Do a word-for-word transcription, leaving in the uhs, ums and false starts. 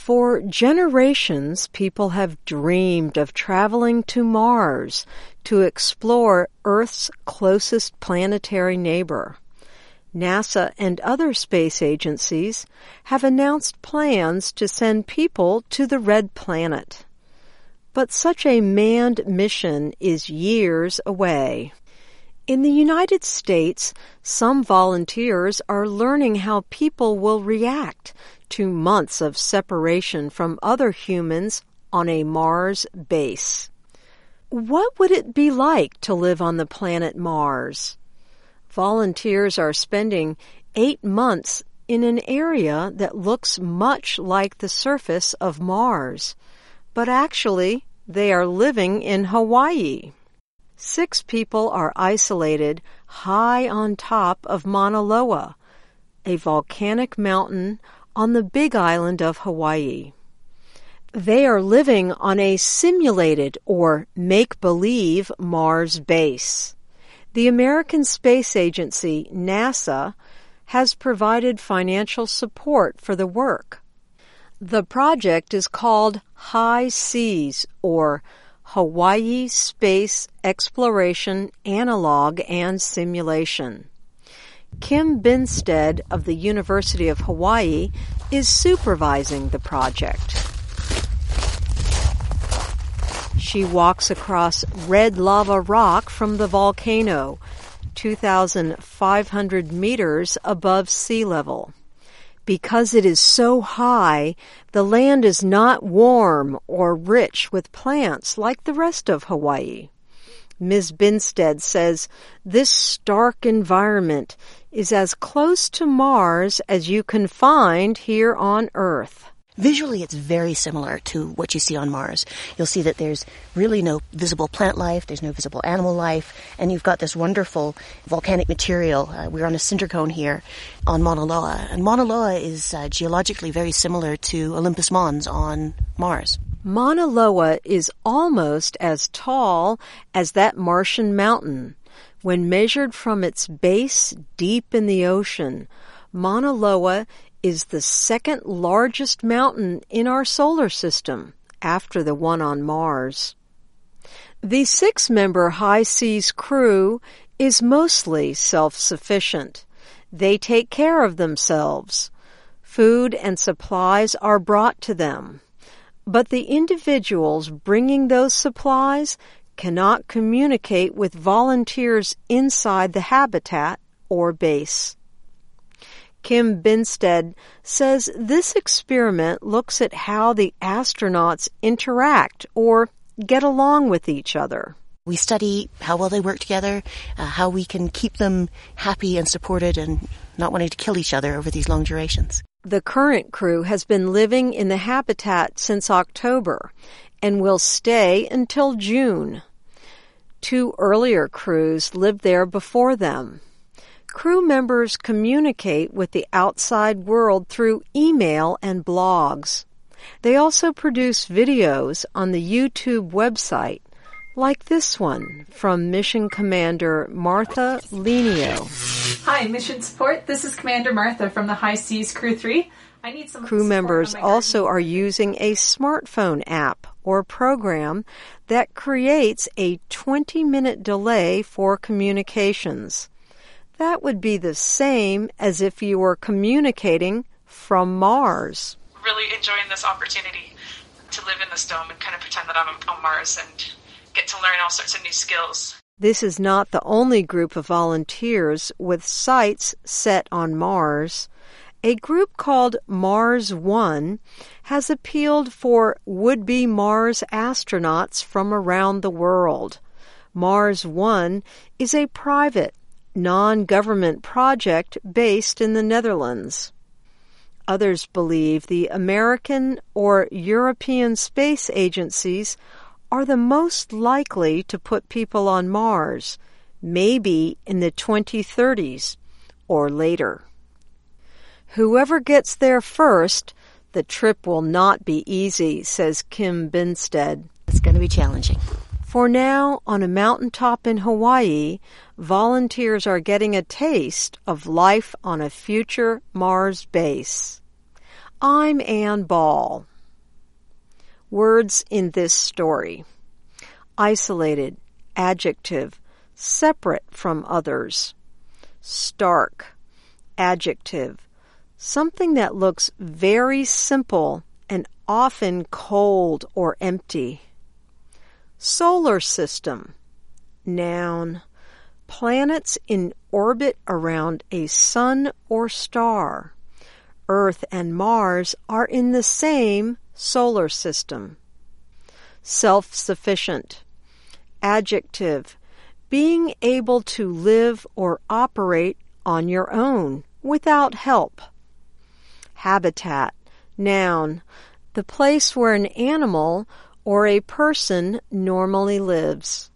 For generations, people have dreamed of traveling to Mars to explore Earth's closest planetary neighbor. NASA and other space agencies have announced plans to send people to the Red Planet. But such a manned mission is years away. In the United States, some volunteers are learning how people will react to months of separation from other humans on a Mars base. What would it be like to live on the planet Mars? Volunteers are spending eight months in an area that looks much like the surface of Mars, but actually they are living in Hawaii. Six people are isolated high on top of Mauna Loa, a volcanic mountain on the Big Island of Hawaii. They are living on a simulated or make-believe Mars base. The American Space Agency, NASA, has provided financial support for the work. The project is called HI-SEAS, or Hawaii Space Exploration Analog and Simulation. Kim Binstead of the University of Hawaii is supervising the project. She walks across red lava rock from the volcano, two thousand five hundred meters above sea level. Because it is so high, the land is not warm or rich with plants like the rest of Hawaii. Miz Binstead says this stark environment is as close to Mars as you can find here on Earth. Visually, it's very similar to what you see on Mars. You'll see that there's really no visible plant life, there's no visible animal life, and you've got this wonderful volcanic material. Uh, we're on a cinder cone here on Mauna Loa, and Mauna Loa is uh, geologically very similar to Olympus Mons on Mars. Mauna Loa is almost as tall as that Martian mountain. When measured from its base deep in the ocean, Mauna Loa is the second largest mountain in our solar system, after the one on Mars. The six-member HI-SEAS crew is mostly self-sufficient. They take care of themselves. Food and supplies are brought to them. But the individuals bringing those supplies cannot communicate with volunteers inside the habitat or base. Kim Binstead says this experiment looks at how the astronauts interact or get along with each other. We study how well they work together, uh, how we can keep them happy and supported and not wanting to kill each other over these long durations. The current crew has been living in the habitat since October and will stay until June. Two earlier crews lived there before them. Crew members communicate with the outside world through email and blogs. They also produce videos on the YouTube website, like this one from Mission Commander Martha Lenio. Hi, Mission Support. This is Commander Martha from the HI-SEAS Crew three. I need some Crew members also are using a smartphone app or program that creates a twenty-minute delay for communications. That would be the same as if you were communicating from Mars. Really enjoying this opportunity to live in this dome and kind of pretend that I'm on Mars and get to learn all sorts of new skills. This is not the only group of volunteers with sights set on Mars. A group called Mars One has appealed for would-be Mars astronauts from around the world. Mars One is a private, non-government project based in the Netherlands. Others believe the American or European space agencies are the most likely to put people on Mars, maybe in the twenty thirties or later. Whoever gets there first, the trip will not be easy, says Kim Binstead. It's going to be challenging. For now, on a mountaintop in Hawaii, volunteers are getting a taste of life on a future Mars base. I'm Ann Ball. Words in this story: isolated, adjective, separate from others. Stark, adjective, something that looks very simple and often cold or empty. Solar system, noun, planets in orbit around a sun or star. Earth and Mars are in the same solar system. Self-sufficient, adjective, being able to live or operate on your own without help. Habitat, noun, the place where an animal or a person normally lives.